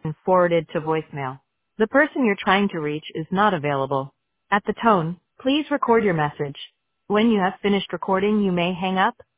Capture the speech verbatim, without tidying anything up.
and forwarded to voicemail. The person you're trying to reach is not available. At the tone, please record your message. When you have finished recording, you may hang up.